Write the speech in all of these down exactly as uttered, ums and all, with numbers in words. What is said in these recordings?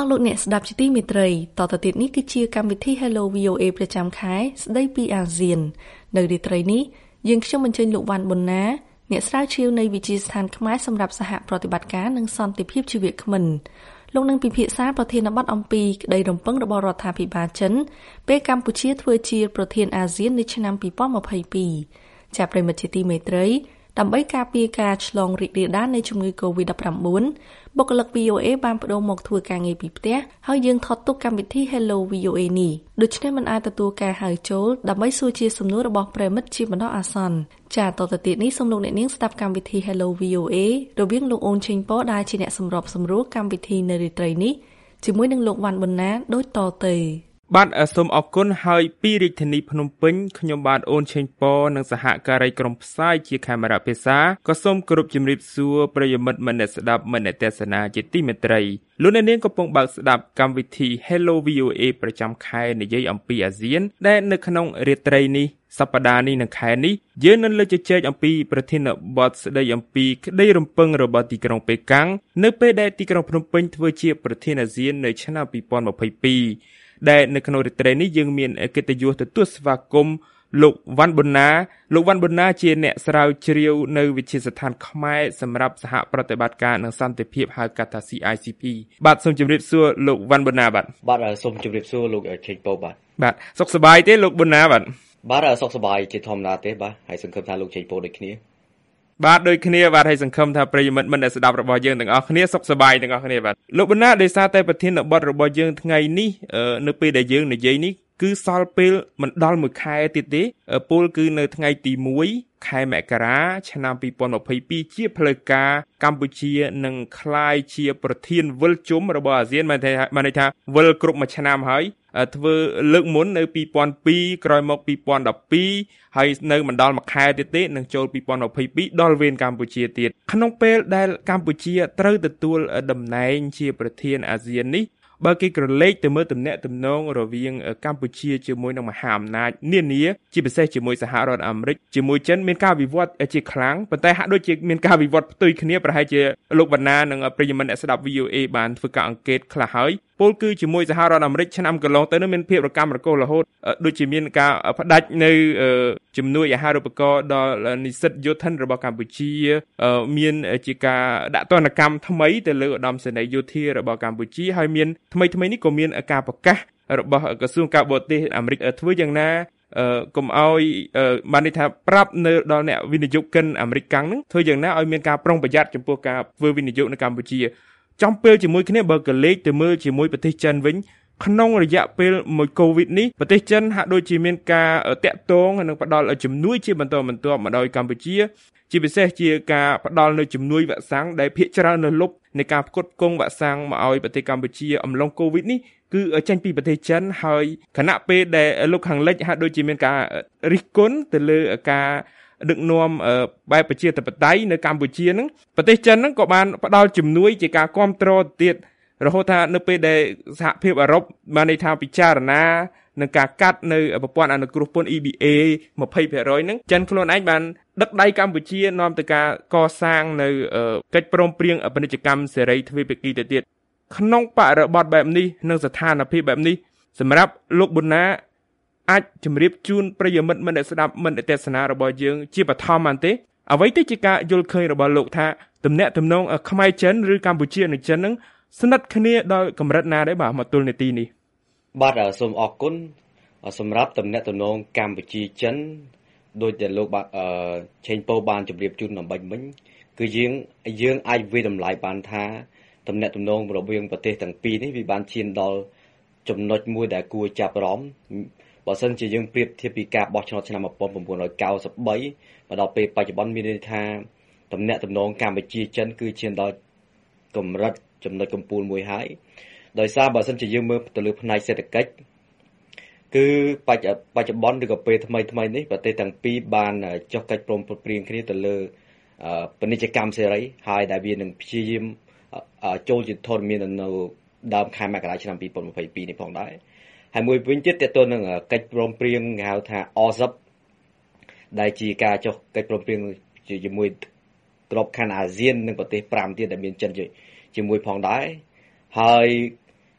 លោកអ្នកស្ដាប់ជាទីមេត្រីតទៅទៀតនេះគឺជាកម្មវិធី Hello វី អូ เอ ប្រចាំខែស្ដីពីអាស៊ាននៅរាត្រីនេះយើងខ្ញុំអញ្ជើញលោកវ៉ាន់ប៊ុនណាអ្នកស្រាវជ្រាវនៃវិទ្យាស្ថានខ្មែរសម្រាប់សហប្រតិបត្តិការនិងសន្តិភាពជីវៈគ្មិនលោកនឹងពិភាក្សាប្រធានបទអំពីក្តីរំពឹងរបស់រដ្ឋាភិបាលចិនពេលកម្ពុជាធ្វើជាប្រធានអាស៊ាននៅឆ្នាំពីរពាន់ម្ភៃពីរចាប់ប្រិមត្តជាទីមេត្រីដើម្បីការពារការឆ្លងរីករាលដាលនៃជំងឺ កូវីដ ដប់ប្រាំបួន បុគ្គលិក វី អូ เอ បានបដូរមកធ្វើការងារពីផ្ទះហើយយើងថតទុកកម្មវិធី Hello វី អូ เอ នេះដូច្នេះមិនអាចទទួលការហៅចូលដើម្បីសួរជាសំណួររបស់ប្រិមិត្តជាបណ្ដោះអាសន្នចាតទៅទៀតនេះសូមលោកអ្នកនាងស្ដាប់កម្មវិធី Hello វី អូ เอ រវាងលោកអូនឆេងប៉ដែលជាអ្នកសម្របសម្រួលកម្មវិធីនៅរាត្រីនេះជាមួយនឹងលោកវ៉ាន់ប៊ុនណាដូចតទៅបាទសូមអរគុណហើយពីរាជធានីភ្នំពេញខ្ញុំបាទអូនឆេងប៉និងសហការីក្រុមផ្សាយជាខេមរៈភាសាក៏សូមគោរពជំរាបសួរប្រិយមិត្តមនស្សស្ដាប់មនស្សទេសនាជាទីមេត្រីលោកអ្នកនាងកំពុងបើកស្ដាប់កម្មវិធី Hello វី អូ เอ ប្រចាំខែនិយាយអំពីអាស៊ានដែលនៅក្នុងរាត្រីនេះសប្តាហ៍នេះនិងខែនេះយើងនឹងលើកជជែកអំពីប្រធានបទស្ដីអំពីក្តីរំពឹងរបស់ទីក្រុងប៉េកាំងនៅពេលដែលទីក្រុងភ្នំពេញធ្វើជាប្រធានអាស៊ាននៅឆ្នាំពីរពាន់ម្ភៃពីរដែលនៅក្នុងរាត្រីនេះយើងមានកិត្តិយសទទួលស្វាគមន៍លោកវ៉ាន់ប៊ុនណាលោកវ៉ាន់ប៊ុនណាជាអ្នកស្រាវជ្រាវនៅវិទ្យាស្ថានខ្មែរសម្រាប់សហប្រតិបត្តិការនិងសន្តិភាពហៅកាត់ថា ซี ไอ ซี พี បាទសូមជម្រាបសួរលោកវ៉ាន់ប៊ុនណាបាទបាទសូមជម្រាបសួរលោកឆេងប៉ូបាទបាទសុខសប្បាយទេលោកប៊ុនណាបាទបាទសុខសប្បាយជាធម្មតាទេបាទហើយសង្ឃឹមថាលោកឆេងប៉ូដូចគ្នាបាទដូចគ្នាបាទហើយសង្ឃឹមថាប្រិយមិត្តមិនដែលស្ដាប់របស់យើងទាំងអស់គ្នាសុខសប្បាយទាំងអស់គ្នាបាទលោកប៊ុនណាដោយសារតែប្រធានបទរបស់យើងថ្ងៃនេះនៅពេលដែលយើងនិយាយនេះគឺសល់ពេលមិនដល់មួយខែទៀតទេពលគឺនៅថ្ងៃទីមួយខែមករាឆ្នាំពីរពាន់ម្ភៃពីរជាផ្លូវការកម្ពុជានឹងក្លាយជាប្រធានវិលជុំរបស់អាស៊ានបានន័យថាវិលគ្រប់មួយឆ្នាំហើយធ្វើលើកមុននៅពីរពាន់ពីរក្រោយមកពីរពាន់ដប់ពីរហើយនៅមិនដល់មួយខែទៀតទេនឹងចូលពីរពាន់ម្ភៃពីរដល់វេនកម្ពុជាទៀតក្នុងពេលដែលកម្ពុជាត្រូវទទួលតំណែងជាប្រធានអាស៊ាននេះបើគេក្រឡេកទៅមើលទំនាក់ទំនងរវាងកម្ពុជាជាមួយនឹងមហាអំណាចនានាជាពិសេសជាមួយសហរដ្ឋអាមេរិកជាមួយចិនមានការវិវត្តជាខ្លាំងប៉ុន្តែហាក់ដូចជាមានការវិវត្តផ្ទុយគ្នាប្រហែលជាលោកវណ្ណានិងប្រិយមិត្តអ្នកស្ដាប់ វី អូ เอ បានធ្វើការអង្កេតខ្លះហើយពលគឺជាមួយសហរដ្ឋអាមេរិកឆ្នាំកន្លងទៅនោះមានភាពរកាំរកូលរហូតដូចជាមានការផ្ដាច់នៅជំនួយអាហារូបករណ៍ដល់និស្សិតយោធិនរបស់កម្ពុជាមានជាការដាក់ទណ្ឌកម្មថ្មីទៅលើឧត្តមសេនីយ៍យោធារបស់កម្ពុជាហើយមានថ្មីថ្មីនេះក៏មានការប្រកាសរបស់ក្រសួងការបរទេសអាមេរិកធ្វើយ៉ាងណាកុំឲ្យបានន័យថាប្រាប់នៅដល់អ្នកវិនិយោគិនអាមេរិកកាំងហ្នឹងធ្វើយ៉ាងណាឲ្យមានការប្រុងប្រយ័ត្នចំពោះការធ្វើវិនិយោគនៅកម្ពុជាចំពេលជាមួយគ្នាបើកលេចទៅមើលជាមួយប្រទេសចិនវិញក្នុងរយៈពេលមួយកូវីដនេះប្រទេសចិនហាក់ដូចជាមានការតាក់ទងនិងផ្ដល់ជំនួយជាបន្តបន្ទាប់មកដល់កម្ពុជាជាពិសេសជាការផ្ដល់នូវជំនួយវ៉ាក់សាំងដែលភាគច្រើននៅលុបនៃការផ្គត់ផ្គង់វ៉ាក់សាំងមកឲ្យប្រទេសកម្ពុជាអំឡុងកូវីដនេះគឺចេញពីប្រទេសចិនហើយខណៈពេលដែលលោកខាងលិចហាក់ដូចជាមានការរិះគន់ទៅលើការដឹកនាំបែបប្រជាធិបតេយ្យនៅកម្ពុជាហ្នឹងប្រទេសចិនហ្នឹងក៏បានផ្ដល់ជំនួយជាការគ្រប់គ្រងទៀតរហូតថានៅពេលដែលសហភាពអឺរ៉ុបបានន័យថាពិចារណានឹងការកាត់នៅប្រព័ន្ធអនុគ្រោះពន្ធ អ៊ី ប៊ី เอ ยี่สิบเปอร์เซ็นต์ ហ្នឹងចិនខ្លួនឯងបានដឹកដៃកម្ពុជានាំទៅការកសាងនៅកិច្ចព្រមព្រៀងពាណិជ្ជកម្មសេរីទ្វេភាគីទៅទៀតក្នុងបរិបទបែបនេះនិងស្ថានភាពបែបនេះសម្រាប់លោកប៊ុនណាអាចជម្រាបជូនប្រិយមិត្តមិនដែលស្ដាប់មិនទេសនារបស់យើងជាបឋមបានទេអ្វីទៅជាការយល់ឃើញរបស់លោកថាទំនាក់ទំនងខ្មែរចិនឬកម្ពុជានិងចិននឹងស្និទ្ធគ្នាដល់កម្រិតណាដែរបាទមកទល់នាទីនេះបាទសូមអរគុណសម្រាប់ទំនាក់ទំនងកម្ពុជាចិនដោយដែលលោកបាទឆេងប៉ូបានជម្រាបជូនអំបញ្ញមិញគឺយើងយើងអាចវិតម្លៃបានថាទំនាក់ទំនងរវាងប្រទេសទាំងពីរនេះវាបានឈានដល់ចំណុចមួយដែលគួរចាប់អារម្មណ៍បើសិនជាយើងប្រៀបធៀបពីការបោះឆ្នោតឆ្នាំnineteen ninety-threeមកដល់ពេលបច្ចុប្បន្នមានន័យថាទំនាក់ទំនងកម្ពុជាចិនគឺឈានដល់កម្រិតចំណុចកំពូលមួយហើយដោយសារបើសិនជាយើងមើលទៅលើផ្នែកសេដ្ឋកិច្ចគឺបច្ចបច្ចុប្បន្នឬក៏ពេលថ្មីថ្មីនេះប្រទេសទាំងពីរបានចុះកិច្ចព្រមព្រៀងគ្នាទៅលើពាណិជ្ជកម្មសេរីហើយដែលវានឹងព្យាយាមចូលជាធរមាននៅដើមខែមករាឆ្នាំtwenty twenty-twoនេះផងដែរហើយមួយវិញទៀតតើតើនឹងកិច្ចព្រមព្រៀងគេហៅថា អ เอ ép ដែលជាការចុះកិច្ចព្រមព្រៀងជាមួយក្របខ័ណ្ឌអាស៊ាននិងប្រទេសfiveទៀតដែលមានចិនជាមួយផងដែរហើយ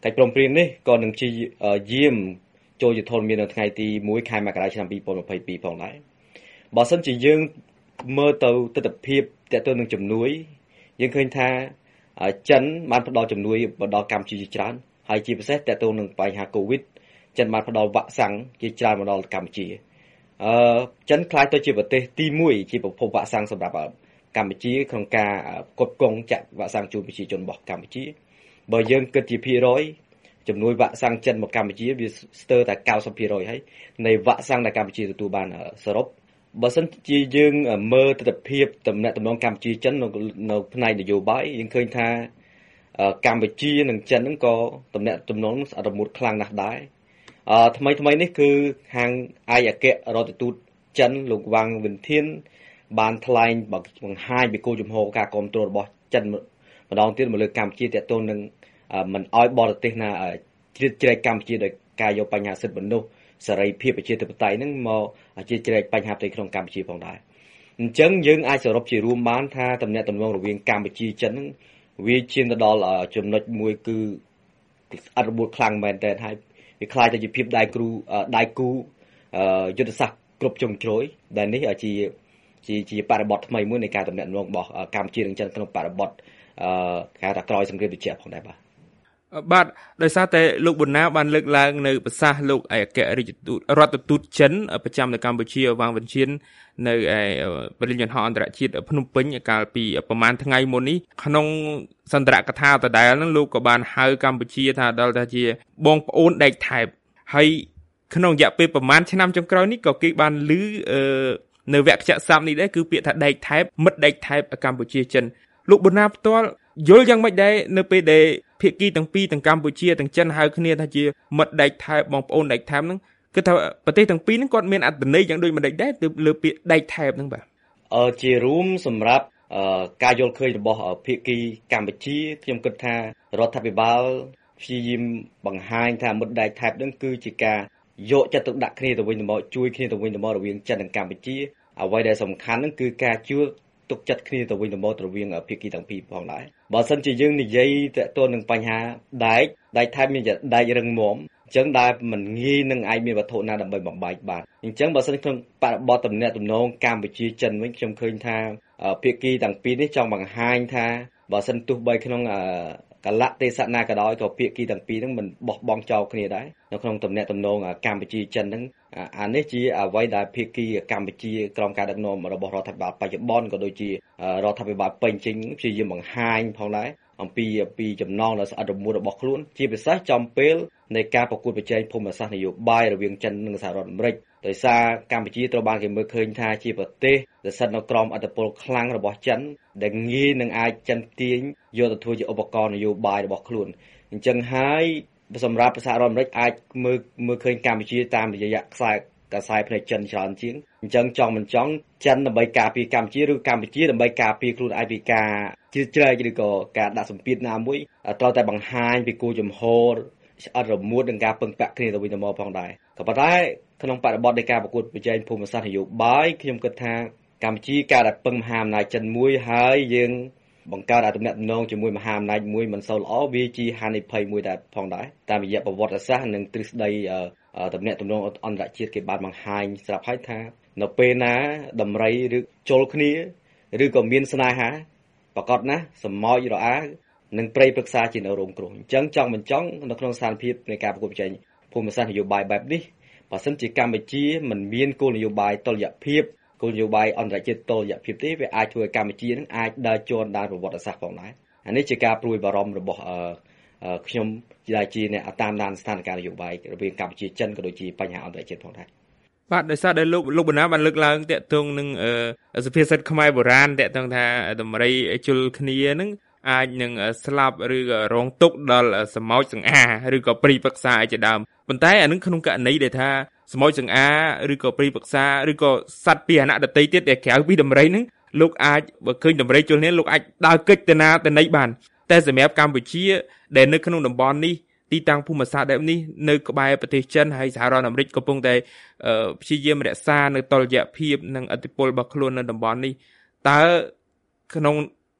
កិច្ចព្រមព្រៀងនេះក៏នឹងជាយាមចូលជាធនមាននៅថ្ងៃទីមួយខែមករាឆ្នាំពីរពាន់ម្ភៃពីរផងដែរបើសិនជាយើងមើលទៅទស្សនវិជ្ជាតទៅនឹងជំនួយយើងឃើញថាចិនបានផ្ដល់ជំនួយដល់កម្ពុជាជាច្រើនហើយជាពិសេសតទៅនឹងបញ្ហា COVID ចិនបានផ្ដល់វ៉ាក់សាំងជាច្រើនមកដល់កម្ពុជាអឺចិនខ្លាយទៅជាប្រទេសទីមួយជាប្រភពវ៉ាក់សាំងសម្រាប់កម្ពុជាក្នុងការផ្គត់ផ្គង់ចាក់វ៉ាក់សាំងជូនប្រជាជនរបស់កម្ពុជាបើយើងគិតជាភាគរយចំនួនវ៉ាក់សាំងចិនមកកម្ពុជាវាស្ទើរតែ 九十ភាគរយ ហើយនៃវ៉ាក់សាំងដែលកម្ពុជាទទួលបានសរុបបើសិនជាយើងមើលទស្សនវិជ្ជាតំណែងតំណងកម្ពុជាចិននៅនៅផ្នែកនយោបាយយើងឃើញថាកម្ពុជានិងចិនហ្នឹងក៏តំណែងតំណងស្អិតរមួតខ្លាំងណាស់ដែរអឺថ្មីថ្មីនេះគឺខាងឯកអគ្គរដ្ឋទូតចិនលោកវ៉ាងវិនធានបានថ្លែងបង្ហាញពីគោលជំហរការគ្រប់គ្រងរបស់ចិនម្ដងទៀតមកលើកម្ពុជាទាក់ទងនឹងមិនអោយបរទេសណាជ្រៀតជ្រែកកម្ពុជាដោយការយកបញ្ហាសិទ្ធិមនុស្សសេរីភាពប្រជាធិបតេយ្យហ្នឹងមកជ្រៀតជ្រែកបញ្ហាផ្ទៃក្នុងកម្ពុជាផងដែរអញ្ចឹងយើងអាចសរុបជារួមបានថាតំណែងតំណងរវាងកម្ពុជាចិនហ្នឹងវាឈានទៅដល់ចំណុចមួយគឺអត់របួសខ្លាំងមែនតើហើយវាคล้ายទៅជាភាពដៃគ្រូដៃគូយុទ្ធសាស្ត្រគ្រប់ជ្រុងជ្រោយដែលនេះជាជាជាបរិបទថ្មីមួយនៃការតំណែងរបស់កម្ពុជានិងចិនក្នុងបរិបទអឺគេថាក្រោយសង្គ្រាមត្រជាក់ផងដែរបាទបាទដោយសារតែលោកប៊ុនណាបានលើកឡើងនៅប្រសាសន៍លោកឯកអគ្គរដ្ឋទូតរដ្ឋទូតចិនប្រចាំនៅកម្ពុជាវ៉ាងវិនឈៀននៅឯបរិញ្ញាបត្រអន្តរជាតិភ្នំពេញកាលពីប្រហែលថ្ងៃមុននេះក្នុងសន្ទរកថាដដែលហ្នឹងលោកក៏បានហៅកម្ពុជាថាដល់ថាជាបងប្អូនដែកថែបហើយក្នុងរយៈពេលប្រហែលឆ្នាំចុងក្រោយនេះក៏គេបានឮអឺនៅវគ្គខ្ចាក់សាប់នេះដែរគឺពាក្យថាដែកថែបមិត្តដែកថែបកម្ពុជាចិនលោកប៊ុនណាផ្ទាល់យល់យ៉ាងម៉េចដែរនៅពេលដែលភាគីទាំងពីរទាំងកម្ពុជាទាំងចិនហៅគ្នាថាជាមិត្តដែកថែបបងប្អូនដែកថែបហ្នឹងគឺថាប្រទេសទាំងពីរហ្នឹងគាត់មានអត្ថន័យយ៉ាងដូចម្ដេចដែរទៅលើពាក្យដែកថែបហ្នឹងបាទអឺជារួមសម្រាប់ការយល់ឃើញរបស់ភាគីកម្ពុជាខ្ញុំគិតថារដ្ឋាភិបាលព្យាយាមបង្ហាញថាមិត្តដែកថែបហ្នឹងគឺជាការយកចិត្តទុកដាក់គ្នាទៅវិញទៅមកជួយគ្នាទៅវិញទៅមករវាងចិននិងកម្ពុជាអ្វីដែលសំខាន់ហ្នឹងគឺការជួយទុកចិត្តគ្នាទៅវិញទៅមករវាងភាគីទាំងពីរផងដែរបើសិនជាយើងនិយាយទាក់ទងនឹងបញ្ហាដែកដែកថែបមានដែករឹងមាំអញ្ចឹងដែលមិនងាយនឹងអាចមានវត្ថុណាដើម្បីបំបែកបានអញ្ចឹងបើសិនក្នុងបរិបទតំណែងតំណងកម្ពុជាចិនវិញខ្ញុំឃើញថាភាគីទាំងពីរនេះចង់បង្ហាញថាបើសិនទោះបីក្នុងកលៈទេសៈណាក៏ដោយក៏ភាគីទាំងពីរហ្នឹងមិនបោះបង់ចោលគ្នាដែរនៅក្នុងតំណែងតំណងកម្ពុជាចិនហ្នឹងអានេះជាអ្វីដែលភាគីកម្ពុជាក្រោមការដឹកនាំរបស់រដ្ឋាភិបាលបច្ចុប្បន្នក៏ដូចជារដ្ឋាភិបាលពេញចេញព្យាយាមបង្ហាញផងដែរអំពីពីចំណងដ៏ស្អិតរមួតរបស់ខ្លួនជាពិសេសចំពេលនៃការប្រកួតប្រជែងភូមិសាស្ត្រនយោបាយរវាងចិននិងសហរដ្ឋអាមេរិកដោយសារកម្ពុជាត្រូវបានគេមើលឃើញថាជាប្រទេសដែលស្ថិតនៅក្រោមឥទ្ធិពលខ្លាំងរបស់ចិនដែលងាយនឹងអាចចិនទាញយកទៅធ្វើជាឧបករណ៍នយោបាយរបស់ខ្លួនអញ្ចឹងហើយសម្រាប់សហរដ្ឋអាមេរិកអាចមើលមើលឃើញកម្ពុជាតាមរយៈខ្សែខ្សែផ្នែកចិនច្រើនជាងអញ្ចឹងចង់មិនចង់ចិនដើម្បីការពារកម្ពុជាឬកម្ពុជាដើម្បីការពារខ្លួនឯងពីការជ្រៀតជ្រែកឬក៏ការដាក់សម្ពាធណាមួយត្រូវតែបង្ហាញពីគោលជំហរស្អិតរមួតនឹងការពឹងពាក់គ្នាទៅវិញទៅមកផងដែរក៏ប៉ុន្តែក្នុងបរិបទនៃការប្រកួតប្រជែងភូមិសាស្ត្រនយោបាយខ្ញុំគិតថាកម្ពុជាការដែលពឹងមហាអំណាចចិនមួយហើយយើងបង្កើតទំនាក់ទំនងជាមួយមហាអំណាចមួយមិនសូវល្អវាជាហានិភ័យមួយដែរផងដែរតាមរយៈប្រវត្តិសាស្ត្រនិងទ្រឹស្ដីទំនាក់ទំនងអន្តរជាតិគេបានបង្ហាញស្រាប់ហើយថានៅពេលណាដំរីឬជល់គ្នាឬក៏មានស្នេហាប្រកបណាស់សម្ោចរអានិងព្រៃព្រឹក្សាជានៅរោងគ្រោះអញ្ចឹងចង់មិនចង់នៅក្នុងស្ថានភាពនៃការប្រកួតប្រជែងភូមិសាស្ត្រនយោបាយបែបនេះបើសិនជាកម្ពុជាមិនមានគោលនយោបាយតុល្យភាពគោលនយោបាយអន្តរជាតិតុល្យភាពទេវាអាចធ្វើឲ្យកម្ពុជានឹងអាចដើរជាន់ដើរប្រវត្តិសាស្ត្រផងដែរអានេះជាការព្រួយបារម្ភរបស់ខ្ញុំជាជាអ្នកតាមដានស្ថានភាពនយោបាយរវាងកម្ពុជាចិនក៏ដូចជាបញ្ហាអន្តរជាតិផងដែរបាទដោយសារដែលលោកលោកបណ្ណាបានលើកឡើងតាក់ទងនឹងសុភាសិតខ្មែរបុរាណតាក់ទងថាដំរីជុលគ្នានឹងអាចនឹងស្លាប់ឬក៏រងទុក្ខដល់សម្ោចសង្អាឬក៏ព្រីប្រឹក្សាឯជាដើមប៉ុន្តែអានឹងក្នុងករណីដែលថាសម្ោចសង្អាឬក៏ព្រីប្រឹក្សាឬក៏សត្វពាហនៈដទៃទៀតដែលក្រៅពីដំរីនឹងលោកអាចបើឃើញដំរីជុលគ្នាលោកអាចដើរកិច្ចទៅណាទៅណីបានតែសម្រាប់កម្ពុជាដែលនៅក្នុងតំបន់នេះទីតាំងភូមិសាស្ត្របែបនេះនៅក្បែរប្រទេសចិនហើយសហរដ្ឋអាមេរិកកំពុងតែព្យាយាមរក្សានៅតុល្យភាពនិងឥទ្ធិពលរបស់ខ្លួននៅតំបន់នេះតើក្នុង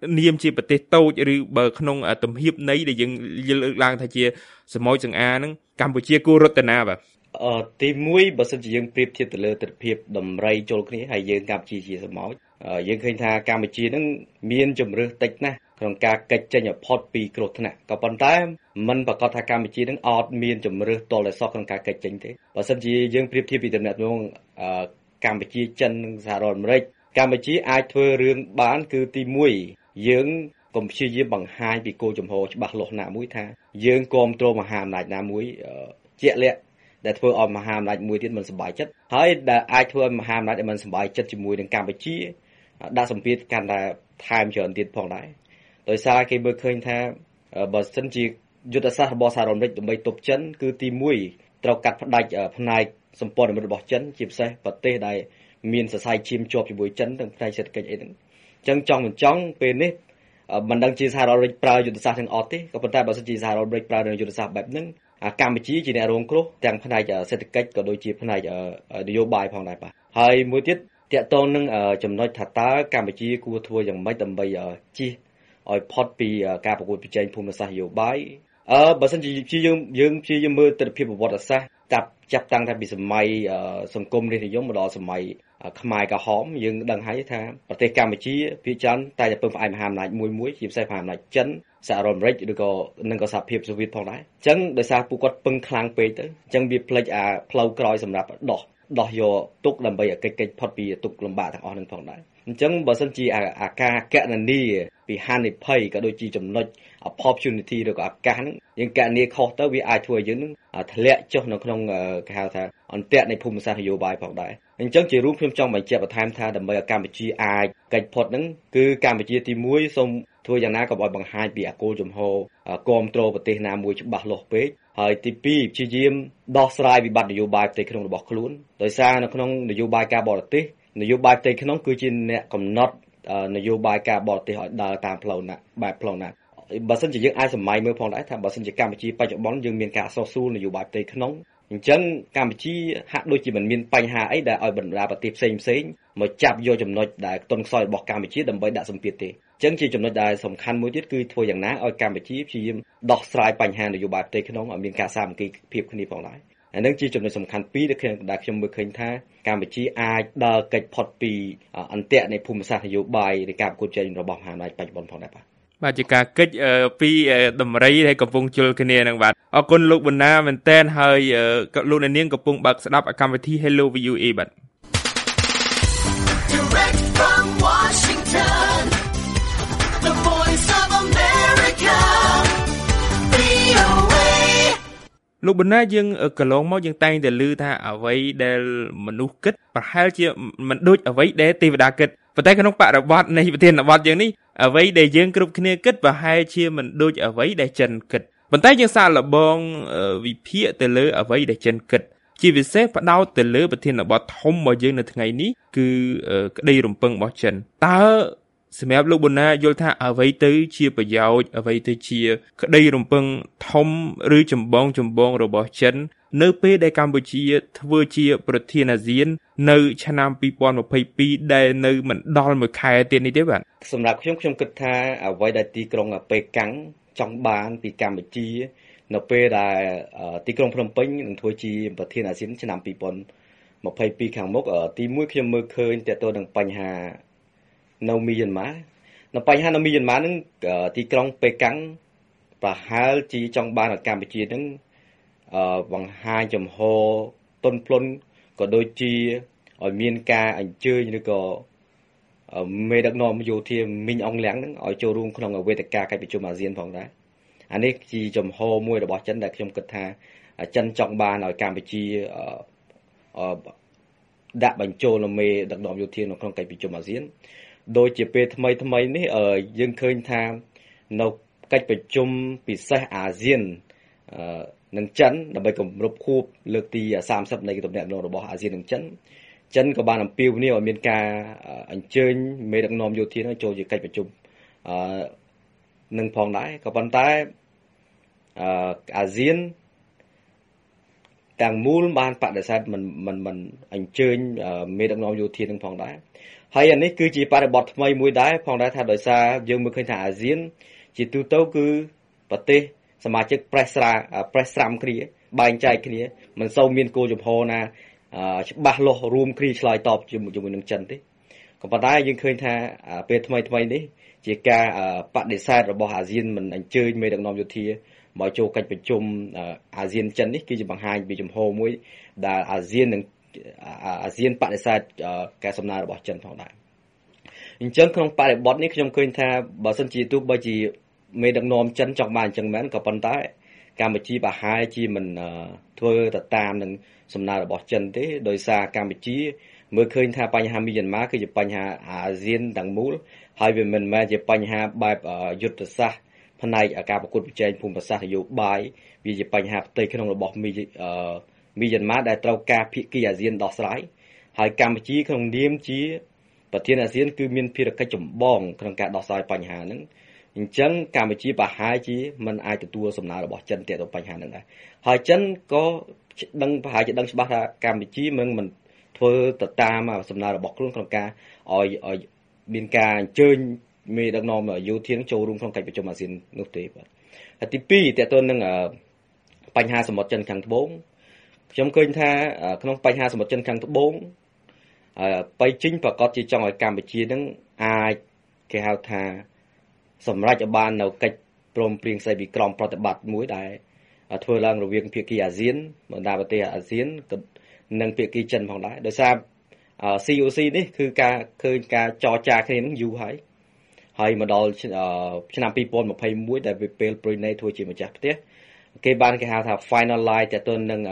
នាមជាប្រទេសតូចឬបើក្នុងទំហៀបនៃដែលយើងលើកឡើងថាជាសម័យចង្អាហ្នឹងកម្ពុជាគួររត់ទៅណាបាទអឺទីមួយបើសិនជាយើងប្រៀបធៀបទៅលើទិដ្ឋភាពតម្រៃចូលគ្នាហើយយើងកម្ពុជាជាសម័យយើងឃើញថាកម្ពុជាហ្នឹងមានជំរឿសតិចណាស់ក្នុងការកិច្ចចេញផុតពីគ្រោះថ្នាក់ក៏ប៉ុន្តែมันប្រកាសថាកម្ពុជានឹងអត់មានជំរឿសតលតែសោះក្នុងការកិច្ចចេញទេបើសិនជាយើងប្រៀបធៀបពីតំណែងក្នុងកម្ពុជាចិននិងសហរដ្ឋអាមេរិកកម្ពុជាអាចធ្វើរឿងបានគឺទីមួយយើងកុំព្យាយាមបង្ហាញពីគោលជំហរច្បាស់លាស់ណាមួយថាយើងគ្រប់គ្រងមហាអំណាចណាមួយជាក់លាក់ដែលធ្វើឲ្យមហាអំណាចមួយទៀតមិនសប្បាយចិត្តហើយដែលអាចធ្វើឲ្យមហាអំណាចមិនសប្បាយចិត្តជាមួយនឹងកម្ពុជាដាក់សម្ពាធកាន់តែថែមច្រើនទៀតផងដែរដោយសារគេមើលឃើញថាបើសិនជាយុទ្ធសាស្ត្ររបស់សហរដ្ឋអាមេរិកដើម្បីទប់ចិនគឺទីមួយត្រូវកាត់ផ្ដាច់ផ្នែកសម្ព័ន្ធមិត្តរបស់ចិនជាពិសេសប្រទេសដែលមានសរសៃឈាមជាប់ជាមួយចិនទាំងផ្នែកសេដ្ឋកិច្ចអីហ្នឹងអញ្ចឹងចង់មិនចង់ពេលនេះមិនដឹងជាសហរដ្ឋអាមេរិកប្រើយុទ្ធសាស្ត្រទាំងអត់ទេក៏ប៉ុន្តែបើសិនជាសហរដ្ឋអាមេរិកប្រើយុទ្ធសាស្ត្របែបហ្នឹងកម្ពុជាជាអ្នករងគ្រោះទាំងផ្នែកសេដ្ឋកិច្ចក៏ដូចជាផ្នែកនយោបាយផងដែរបាទហើយមួយទៀតតកតងនឹងចំណុចថាតើកម្ពុជាគួរធ្វើយ៉ាងម៉េចដើម្បីជៀសឲ្យផុតពីការប្រកួតប្រជែងភូមិសាស្ត្រនយោបាយអឺបើសិនជាយើងយើងព្យាយាមមើលទិដ្ឋភាពប្រវត្តិសាស្ត្រចាប់ចាប់តាំងតែពីសម័យសង្គមរាស្ត្រនិយមមកដល់សម័យខ្មែរក្រហមយើងដឹងហើយថាប្រទេសកម្ពុជាភាគច្រើនតែតែពឹងផ្អែកមហាអំណាចមួយមួយជាពិសេសមហាអំណាចចិនសហរដ្ឋអាមេរិកឬក៏នឹងក៏សហភាពសូវៀតផងដែរអញ្ចឹងដោយសារពួកគាត់ពឹងខ្លាំងពេកទៅអញ្ចឹងវាផ្លិចអាផ្លូវក្រោយសម្រាប់ដោះដោះយកទុកដើម្បីឲ្យកិច្ចកិច្ចផុតពីទុកលំបាកទាំងអស់នឹងផងដែរអញ្ចឹងបើសិនជាអាការកណនីពីហានិភ័យក៏ដូចជាចំណុច opportunity ឬក៏ឱកាសហ្នឹងយើងកណនីខុសទៅវាអាចធ្វើឲ្យយើងនឹងធ្លាក់ចុះនៅក្នុងគេហៅថាអន្ទាក់នៃភូមិសាស្ត្រនយោបាយផងដែរអញ្ចឹងជារួមខ្ញុំចង់បញ្ជាក់បន្ថែមថាដើម្បីឲ្យកម្ពុជាអាចកិច្ចផុតហ្នឹងគឺកម្ពុជាទីមួយសូមធ្វើយ៉ាងណាក៏ឲ្យបង្ហាញពីអគោលជំហរគ្រប់គ្រងប្រទេសណាមួយច្បាស់លាស់ពេកហើយទីពីរព្យាយាមដោះស្រាយវិបត្តិនយោបាយផ្ទៃក្នុងរបស់ខ្លួនដោយសារនៅក្នុងនយោបាយការបរទេសនយោបាយផ្ទៃក្នុងគឺជាអ្នកកំណត់នយោបាយការបរទេសឲ្យដើរតាមផ្លូវណាបែបផ្លូវណាបើសិនជាយើងអាចសម័យមើលផងដែរថាបើសិនជាកម្ពុជាបច្ចុប្បន្នយើងមានការសូសស៊ូនយោបាយផ្ទៃក្នុងអញ្ចឹងកម្ពុជាហាក់ដូចជាមិនមានបញ្ហាអីដែលឲ្យបណ្ដាប្រទេសផ្សេងផ្សេងមកចាប់យកចំណុចដែលខ្ទន់ខ្សោយរបស់កម្ពុជាដើម្បីដាក់សម្ពាធទេអញ្ចឹងជាចំណុចដែលសំខាន់មួយទៀតគឺធ្វើយ៉ាងណាឲ្យកម្ពុជាព្យាយាមដោះស្រាយបញ្ហានយោបាយផ្ទៃក្នុងឲ្យមានការសាមគ្គីភាពគ្នាផងដែរហើយនឹងជាចំណុចសំខាន់ពីរដែលខ្ញុំដែលខ្ញុំមើលឃើញថាកម្ពុជាអាចដើរកិច្ចផុតពីអន្ទាក់នៃភូមិសាស្ត្រនយោបាយនៃការប្រកួតប្រជែងរបស់មហាអំណាចបច្ចុប្បន្នផងដែរបាទបាទជាការកិច្ចពីតម្រៃដែលកំពុងជុលគ្នានឹងបាទអរគុណលោកបណ្ណាមែនតែនហើយលោកអ្នកនាងកំពុងបើកស្ដាប់កម្មវិធី Hello វី អូ អេ បាទលោកបណ្ណាយើងកន្លងមកយើងតែងតែឮថាអ្វីដែលមនុស្សគិតប្រហែលជាមិនដូចអ្វីដែលទេវតាគិតប៉ុន្តែក្នុងបរិបទនៃប្រធានបទយើងនេះអ្វីដែលយើងគ្រប់គ្នាគិតប្រហែលជាមិនដូចអ្វីដែលចិនគិតប៉ុន្តែយើងសាកល្បងវិភាគទៅលើអ្វីដែលចិនគិតជាពិសេសផ្ដោតទៅលើប្រធានបទធំរបស់យើងនៅថ្ងៃនេះគឺក្តីរំពឹងរបស់ចិនតើសម្រាប់លោកប៊ុនណាយល់ថាអ្វីទៅជាប្រយោជន៍អ្វីទៅជាក្តីរំពឹងធំឬចម្បងចម្បងរបស់ចិននៅពេលដែលកម្ពុជាធ្វើជាប្រធានអាស៊ាននៅឆ្នាំពីរពាន់ម្ភៃពីរដែលនៅមិនដល់មួយខែទៀតនេះទេបាទសម្រាប់ខ្ញុំខ្ញុំគិតថាអ្វីដែលទីក្រុងប៉េកាំងចង់បានពីកម្ពុជានៅពេលដែលទីក្រុងភ្នំពេញនឹងធ្វើជាប្រធានអាស៊ានឆ្នាំពីរពាន់ម្ភៃពីរខាងមុខទីមួយខ្ញុំមើលឃើញទាក់ទងនឹងបញ្ហានៅមីយ៉ាន់ម៉ានៅបញ្ហានៅមីយ៉ាន់ម៉ានឹងទីក្រុងប៉េកាំងប្រហែលជាចង់បានឲ្យកម្ពុជានឹងបង្ហាញចំហទន់ភ្លន់ក៏ដូចជាឲ្យមានការអញ្ជើញឬក៏មេដឹកនាំយោធាមីងអងលៀងនឹងឲ្យចូលរួមក្នុងវេទិកាកិច្ចប្រជុំអាស៊ានផងដែរអានេះជាចំហមួយរបស់ចិនដែលខ្ញុំគិតថាចិនចង់បានឲ្យកម្ពុជាដាក់បញ្ចូលនៅមេដឹកនាំយោធានៅក្នុងកិច្ចប្រជុំអាស៊ានដោយជាពេលថ្មីថ្មីនេះយើងឃើញថានៅកិច្ចប្រជុំពិសេសអាស៊ាននឹងចិនដើម្បីគម្រប់ខួបលើកទីសាមសិបនៃទំនាក់ទំនងរបស់អាស៊ាននឹងចិនចិនក៏បានអំពាវនាវឲ្យមានការអញ្ជើញមេដឹកនាំយោធានឹងចូលជាកិច្ចប្រជុំអឺនឹងផងដែរក៏ប៉ុន្តែអឺអាស៊ានទាំងមូលបានបដិសេធមិនមិនមិនអញ្ជើញមេដឹកនាំយោធានឹងផងដែរហើយអានេះគឺជាបរិបទថ្មីមួយដែរផងដែរថាដោយសារយើងមើលឃើញថាអាស៊ានជាទូទៅគឺប្រទេសសមាជិកប្រេះស្រាប្រេះស្រាំគ្នាបែងចែកគ្នាមិនសូវមានគោលចំហណាច្បាស់លាស់រួមគ្នាឆ្លើយតបជាមួយនឹងចិនទេក៏ប៉ុន្តែយើងឃើញថាពេលថ្មីថ្មីនេះជាការបដិសេធរបស់អាស៊ានមិនអញ្ជើញមេដឹកនាំយោធាមកចូលកិច្ចប្រជុំអាស៊ានចិននេះគឺជាបង្ហាញពីចំហមួយដែលអាស៊ាននឹងអាស៊ានបដិសេធការសំណើរបស់ចិនផងដែរអញ្ចឹងក្នុងបរិបទនេះខ្ញុំឃើញថាបើសិនជាទោះបីជាមេដឹកនាំចិនចង់បានអញ្ចឹងមែនក៏ប៉ុន្តែកម្ពុជាប្រហែលជាមិនធ្វើទៅតាមនឹងសំណើរបស់ចិនទេដោយសារកម្ពុជាមើលឃើញថាបញ្ហាមីយ៉ាន់ម៉ាគឺជាបញ្ហាអាស៊ានទាំងមូលហើយវាមិនមែនជាបញ្ហាបែបយុទ្ធសាស្ត្រផ្នែកការប្រកួតប្រជែងភូមិសាស្ត្រនយោបាយវាជាបញ្ហាផ្ទៃក្នុងរបស់មីមីយ៉ាន់ម៉ាដែលត្រូវការភាគីអាស៊ានដោះស្រាយហើយកម្ពុជាក្នុងនាមជាប្រធានអាស៊ានគឺមានភារកិច្ចចម្បងក្នុងការដោះស្រាយបញ្ហាហ្នឹងអញ្ចឹងកម្ពុជាប្រហែលជាមិនអាចទទួលសំណើរបស់ចិនទាក់ទងបញ្ហាហ្នឹងដែរហើយចិនក៏ដឹងប្រហែលជាដឹងច្បាស់ថាកម្ពុជាមិនមិនធ្វើទៅតាមសំណើរបស់ខ្លួនក្នុងការឲ្យឲ្យមានការអញ្ជើញមេដឹកនាំយោធាចូលរួមក្នុងកិច្ចប្រជុំអាស៊ាននោះទេបាទហើយទីពីរទាក់ទងនឹងបញ្ហាសមុទ្រចិនខាងត្បូងខ្ញុំឃើញថាក្នុងបញ្ហាសមុទ្រចិនខាងត្បូងបៃជីងប្រកាសជាចង់ឲ្យកម្ពុជានឹងអាចគេហៅថាសម្រាប់ឲ្យបាននៅកិច្ចព្រមព្រៀងស្តីពីក្រមប្រតិបត្តិមួយដែលធ្វើឡើងរវាងភាគីអាស៊ានបណ្ដាប្រទេសអាស៊ាននិងភាគីចិនផងដែរដោយសារ ซี អូ ซี នេះគឺការឃើញការចរចាគ្នានឹងយូរហើយហើយមកដល់ឆ្នាំពីរពាន់ម្ភៃមួយដែលពេលប្រ៊ុយណេធ្វើជាម្ចាស់ផ្ទះគេបានគេហៅថា finalize ទៅទៅនឹង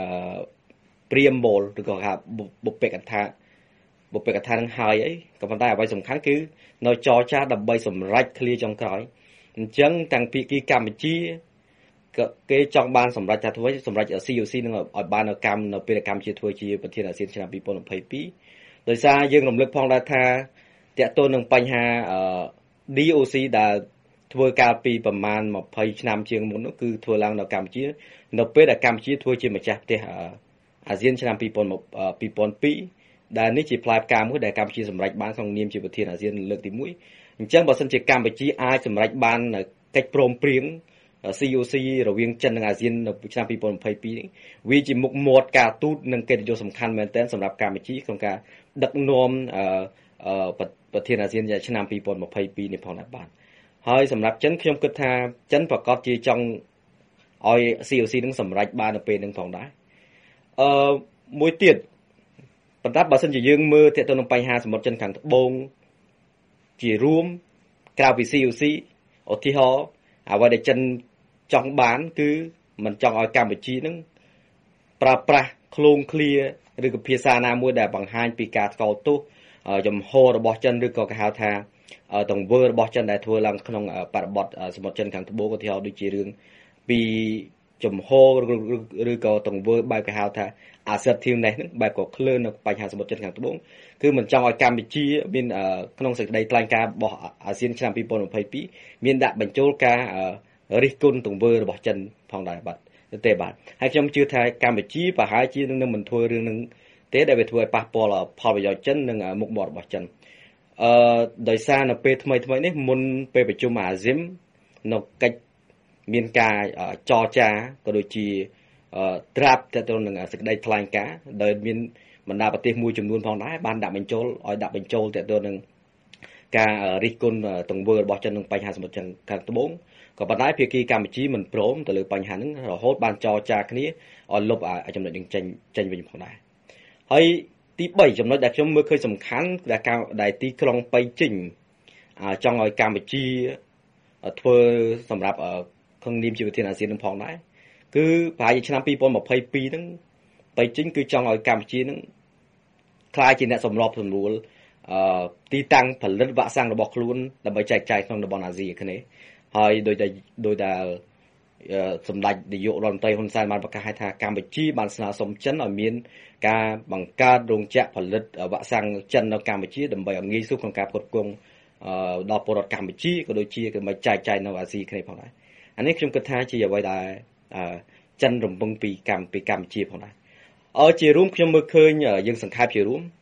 preamble ឬក៏ហៅបុព្វកថាបុព្វកថានឹងហើយអីក៏ប៉ុន្តែអ្វីសំខាន់គឺនៅចរចាដើម្បីសម្រេចឃ្លាចុងក្រោយអញ្ចឹងទាំងភាគីកម្ពុជាគេចង់បានសម្រេចថាធ្វើសម្រេច ซี អូ ซี នឹងឲ្យបាននៅកម្មនៅពេលកម្ពុជាធ្វើជាប្រធានអាស៊ានឆ្នាំពីរពាន់ម្ភៃពីរដោយសារយើងរំលឹកផងដែរថាតាក់ទងនឹងបញ្ហា ดี អូ ซี ដែលធ្វើកាលពីប្រមាណម្ភៃឆ្នាំជាងមុននោះគឺធ្វើឡើងនៅកម្ពុជានៅពេលដែលកម្ពុជាធ្វើជាម្ចាស់ផ្ទះអាស៊ានឆ្នាំពីរពាន់ពីរដែលនេះជាផ្លែផ្កាមួយដែលកម្ពុជាសម្រេចបានក្នុងនាមជាប្រធានអាស៊ានលើកទីមួយអញ្ចឹងបើសិនជាកម្ពុជាអាចសម្រេចបានកិច្ចព្រមព្រៀង ซี អូ ซี រវាងចិននិងអាស៊ាននៅឆ្នាំពីរពាន់ម្ភៃពីរនេះវាជាមុខមាត់ការទូតនិងកិត្តិយសសំខាន់មែនទែនសម្រាប់កម្ពុជាក្នុងការដឹកនាំប្រធានអាស៊ានឆ្នាំពីរពាន់ម្ភៃពីរនេះផងដែរបាទហើយសម្រាប់ចិនខ្ញុំគិតថាចិនប្រកាសជាចង់ឲ្យ ซี អូ ซี នឹងសម្រេចបាននៅពេលនឹងផងដែរអឺមួយទៀតប៉ុន្តែបើសិនជាយើងមើលទាក់ទងនឹងបញ្ហាសមុទ្រចិនខាងត្បូងជារួមក្រៅពី ซี អូ ซี ឧទាហរណ៍អ្វីដែលចិនចង់បានគឺមិនចង់ឲ្យកម្ពុជានឹងប្រើប្រាស់ឃ្លោងឃ្លាឬក៏ភាសាណាមួយដែលបង្ហាញពីការថ្កោលទោសចំហរបស់ចិនឬក៏គេហៅថាទង្វើរបស់ចិនដែលធ្វើឡើងក្នុងបរិបទសមុទ្រចិនខាងត្បូងឧទាហរណ៍ដូចជារឿងពីចំហឬក៏ទង្វើបែបគេហៅថា assertiveness ហ្នឹងបែបក៏ឃ្លើននៅបញ្ហាសមុទ្រចិនខាងត្បូងគឺមិនចង់ឲ្យកម្ពុជាមានក្នុងសេចក្តីថ្លែងការណ៍របស់អាស៊ានឆ្នាំពីរពាន់ម្ភៃពីរមានដាក់បញ្ចូលការរិះគន់ទង្វើរបស់ចិនផងដែរបាទទេបាទហើយខ្ញុំជឿថាកម្ពុជាប្រហែលជានឹងមិនធ្វើរឿងនឹងទេដែលវាធ្វើឲ្យប៉ះពាល់ផលប្រយោជន៍ចិននិងមុខមាត់របស់ចិនអឺដោយសារនៅពេលថ្មីថ្មីនេះមុនពេលប្រជុំអាស៊ាននៅកិច្ចមានការចរចាក៏ដូចជាត្រាប់ទៅទៅនឹងសេចក្តីថ្លែងការណ៍ដែលមានបណ្ដាប្រទេសមួយចំនួនផងដែរបានដាក់បញ្ចូលឲ្យដាក់បញ្ចូលទៅទៅនឹងការរិះគន់ទង្វើរបស់ចិនក្នុងបញ្ហាសមុទ្រចិនខាងត្បូងក៏ប៉ុន្តែភាគីកម្ពុជាមិនព្រមទៅលើបញ្ហាហ្នឹងរហូតបានចរចាគ្នាឲ្យលុបចំណុចនឹងចេញចេញវិញផងដែរហើយទីបីចំណុចដែលខ្ញុំមើលឃើញសំខាន់ដែលការដែលទីក្រុងប៉ៃជីងចង់ឲ្យកម្ពុជាធ្វើសម្រាប់ក្នុងនាមជាប្រធានអាស៊ាននឹងផងដែរគឺប្រហែលជាឆ្នាំពីរពាន់ម្ភៃពីរហ្នឹងប៉ៃជីងគឺចង់ឲ្យកម្ពុជានឹងក្លាយជាអ្នកសម្របសម្រួលអឺទីតាំងផលិតវ៉ាក់សាំងរបស់ខ្លួនដើម្បីចែកចាយក្នុងតំបន់អាស៊ីអាគ្នេយ៍ហើយដោយតែដោយតែសម្ដេចនាយករដ្ឋមន្ត្រីហ៊ុនសែនបានប្រកាសថាកម្ពុជាបានស្នើសុំចិនឲ្យមានការបង្កើតរោងចក្រផលិតវ៉ាក់សាំងចិននៅកម្ពុជាដើម្បីឲ្យងាយស្រួលក្នុងការផ្គត់ផ្គង់ដល់ពលរដ្ឋកម្ពុជាក៏ដូចជាដើម្បីចែកចាយនៅអាស៊ីអាគ្នេយ៍ផងដែរអានេះខ្ញុំគិតថាជាអ្វីដែលចិនរំពឹងពីកម្ពុជាពីកម្ពុជាផងដែរអឺជារួមខ្ញុំមើលឃើញយើងសង្ខេបជារួម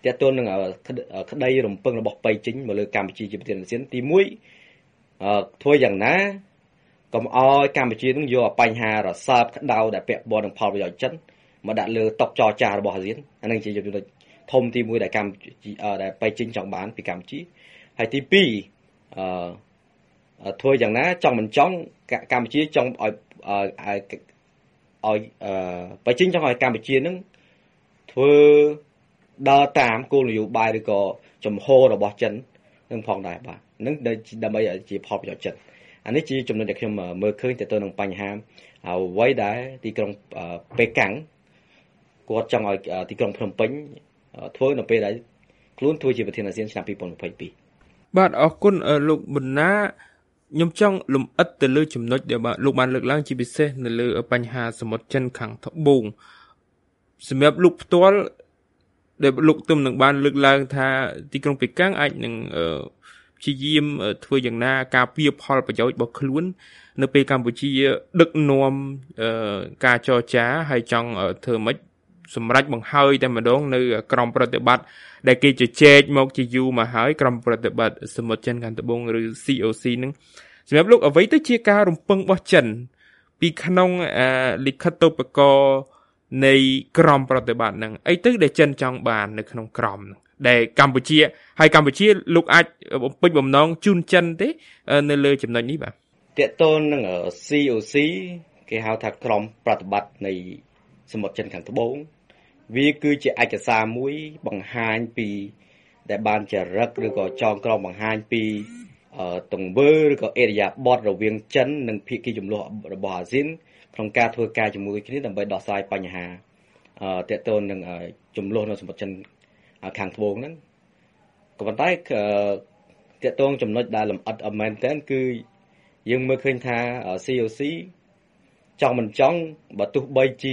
ទាក់ទងនឹងក្តីរំពឹងរបស់ប៉ៃជិញមកលើកម្ពុជាជាប្រធានអាស៊ានទីមួយអឺធ្វើយ៉ាងណាកុំឲ្យកម្ពុជានឹងយកបញ្ហារសើបក្តៅដែលពាក់ព័ន្ធនឹងផលប្រយោជន៍ចិនមកដាក់លើតុចរចារបស់អាស៊ានអានឹងជាចំណុចធំទីមួយដែលកម្ពុជាដែលប៉ៃជិញចង់បានពីកម្ពុជាហើយទីពីរអឺធ្វើយ៉ាងណាចង់មិនចង់កម្ពុជាចង់ឲ្យឲ្យឲ្យអឺប៉ៃជិញចង់ឲ្យកម្ពុជានឹងធ្វើដើរតាមគោលនយោបាយឬក៏ចំហរបស់ចិននឹងផងដែរបាទនឹងដើម្បីជាផលប្រយោជន៍ចិនអានេះជាចំណុចដែលខ្ញុំមើលឃើញទៅទៅនឹងបញ្ហាអ្វីដែលទីក្រុងប៉េកាំងគាត់ចង់ឲ្យទីក្រុងភ្នំពេញធ្វើនៅពេលដែលខ្លួនធ្វើជាប្រធានអាស៊ានឆ្នាំtwenty twenty-two បាទអរគុណលោកប៊ុនណាខ្ញុំចង់លំអិតទៅលើចំណុចដែលលោកបានលើកឡើងជាពិសេសនៅលើបញ្ហាសមុទ្រចិនខាងត្បូងសម្រាប់លោកផ្ទាល់ដែលលោកទុំនឹងបានលើកឡើងថាទីក្រុងប៉េកាំងអាចនឹងព្យាយាមធ្វើយ៉ាងណាការពារផលប្រយោជន៍របស់ខ្លួននៅពេលកម្ពុជាដឹកនាំការចរចាហើយចង់ធ្វើម៉េចសម្រាប់បង្ហើយតែម្ដងនៅក្រមប្រតិបត្តិដែលគេជជែកមកជាយូរមកហើយក្រមប្រតិបត្តិសមុទ្រចិនខាងត្បូងឬ C O C នឹងសម្រាប់លោកអ្វីទៅជាការរំពឹងរបស់ចិនពីក្នុងលិខិតតូបកោនៃក្រមប្រតិបត្តិហ្នឹងអីទៅដែលចិនចង់បាននៅក្នុងក្រមហ្នឹងដែលកម្ពុជាហើយកម្ពុជាលោកអាចបំពេញបំណងជូនចិនទេនៅលើចំណុចនេះបាទតកតូននឹង C O C គេហៅថាក្រមប្រតិបត្តិនៃសមុទ្រចិនខាងត្បូងវាគឺជាឯកសារមួយបង្ហាញពីដែលបានចរិតឬក៏ចងក្រងបង្ហាញពីទង្វើឬក៏អេរយាប័តរវាងចិននិងភាគីចំនួនរបស់អាស៊ានក្នុងការធ្វើការជាមួយគ្នាដើម្បីដោះស្រាយបញ្ហាតកតូននឹងចំនួននៅសមុទ្រចិនខាងត្បូងហ្នឹងក៏ប៉ុន្តែតកតូនចំណុចដែលលម្អិតអមែនតើគឺយើងមើលឃើញថា C O C ចង់មិនចង់បើទោះបីជា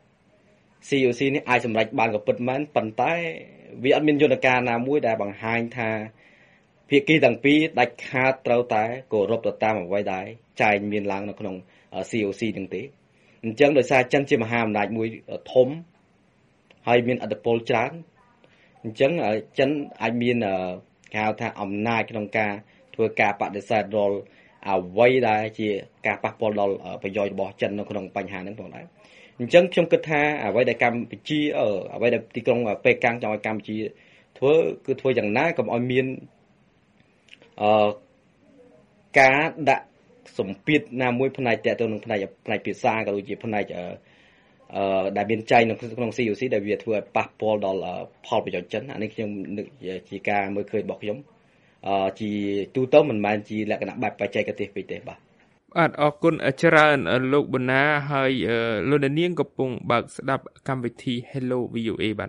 C O C នេះអាចសម្រេចបានក៏ពិតមែនប៉ុន្តែវាអត់មានយន្តការណាមួយដែលបង្ហាញថាភាគីទាំងពីរដាច់ខាតត្រូវតែគោរពទៅតាមអ្វីដែលចែងមានឡើងនៅក្នុង C O C ហ្នឹងទេអញ្ចឹងដោយសារចិនជាមហាអំណាចមួយធំហើយមានឥទ្ធិពលច្រើនអញ្ចឹងចិនអាចមានគេហៅថាអំណាចក្នុងការធ្វើការបដិសេធដល់អ្វីដែលជាការប៉ះពាល់ដល់ប្រយោជន៍របស់ចិននៅក្នុងបញ្ហាហ្នឹងផងដែរអញ្ចឹងខ្ញុំគិតថាអ្វីដែលកម្ពុជាអ្វីដែលទីក្រុងប៉េកាំងចង់ឲ្យកម្ពុជាធ្វើគឺធ្វើយ៉ាងណាកុំឲ្យមានអឺការដាក់សម្ពាធណាមួយផ្នែកតទៅនឹងផ្នែកផ្នែកភាសាក៏ដូចជាផ្នែកអឺដែលមានចែងនៅក្នុង C O C ដែលវាធ្វើឲ្យប៉ះពាល់ដល់ផលប្រយោជន៍ចិនអានេះខ្ញុំនឹកជាការមើលឃើញរបស់ខ្ញុំអឺជាទូទៅមិនមែនជាលក្ខណៈបែបបច្ចេកទេសពេកទេបាទបាទអរគុណច្រើនលោកប៊ុនណាហើយលោកនាងកំពុងបើកស្ដាប់កម្មវិធី Hello វី អូ A បាទ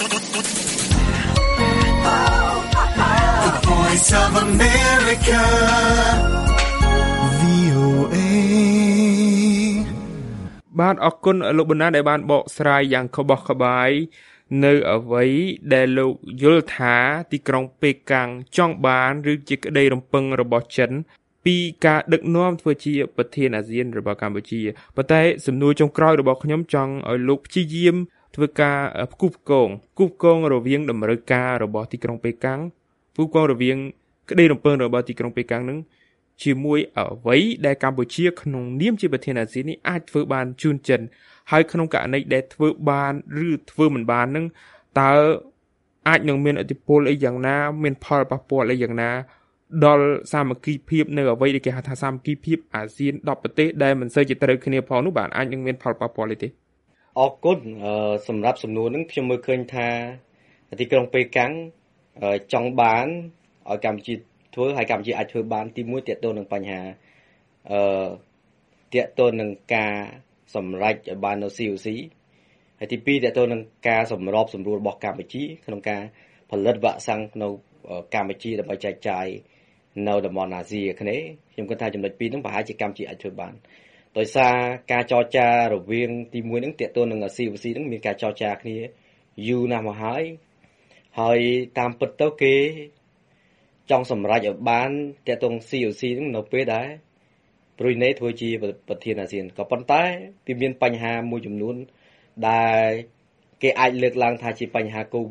The Voice of America វី អូ A បាទអរគុណលោកប៊ុនណាដែលបានបកស្រាយយ៉ាងខុសបោះក្បាយនៅអ្វីដែលលោកយល់ថាទីក្រុងប៉េកាំងចង់បានឬជាក្តីរំពឹងរបស់ចិនពីការដឹកនាំធ្វើជាប្រធានអាស៊ានរបស់កម្ពុជាប៉ុន្តែសំណួរចុងក្រោយរបស់ខ្ញុំចង់ឲ្យលោកព្យាយាមធ្វើការផ្គូផ្គងផ្គូផ្គងរវាងតម្រូវការរបស់ទីក្រុងប៉េកាំងផ្គូផ្គងរវាងក្តីរំពឹងរបស់ទីក្រុងប៉េកាំងនឹងជាមួយអ្វីដែលកម្ពុជាក្នុងនាមជាប្រធានអាស៊ាននេះអាចធ្វើបានជូនចិនហើយក្នុងករណីដែលធ្វើបានឬធ្វើមិនបាននឹងតើអាចនឹងមានឥទ្ធិពលអីយ៉ាងណាមានផលប៉ះពាល់អីយ៉ាងណាដល់សាមគ្គីភាពនៅអ្វីដែលគេហៅថាសាមគ្គីភាពអាស៊ានtenប្រទេសដែលមិនសូវជាត្រូវគ្នាផងនោះបាទអាចនឹងមានផលប៉ះពាល់អីទេអរគុណសម្រាប់សំណួរហ្នឹងខ្ញុំមើលឃើញថាទីក្រុងប៉េកាំងចង់បានឲ្យកម្ពុជាធ្វើហើយកម្ពុជាអាចធ្វើបានទីមួយទាក់ទងនឹងបញ្ហាអឺទាក់ទងនឹងការសម្រេចឲ្យបាននៅ C O C ហើយទីពីរទាក់ទងនឹងការសម្របសម្រួលរបស់កម្ពុជាក្នុងការផលិតវ៉ាក់សាំងនៅកម្ពុជាដើម្បីចែកចាយនៅតំបន់អាស៊ីអាគ្នេយ៍ខ្ញុំគិតថាចំណុចពីរហ្នឹងប្រហែលជាកម្ពុជាអាចធ្វើបានដោយសារការចរចារវាងទីមួយហ្នឹងទាក់ទងនឹង C O C ហ្នឹងមានការចរចាគ្នាយូរណាស់មកហើយហើយតាមពិតទៅគេចង់សម្រេចឲ្យបានទាក់ទង C O C ហ្នឹងនៅពេលដែលប្រ៊ុយណេធ្វើជាប្រធានអាស៊ានក៏ប៉ុន្តែវាមានបញ្ហាមួយចំនួនដែលគេអាចលើកឡើងថាជាបញ្ហា COVID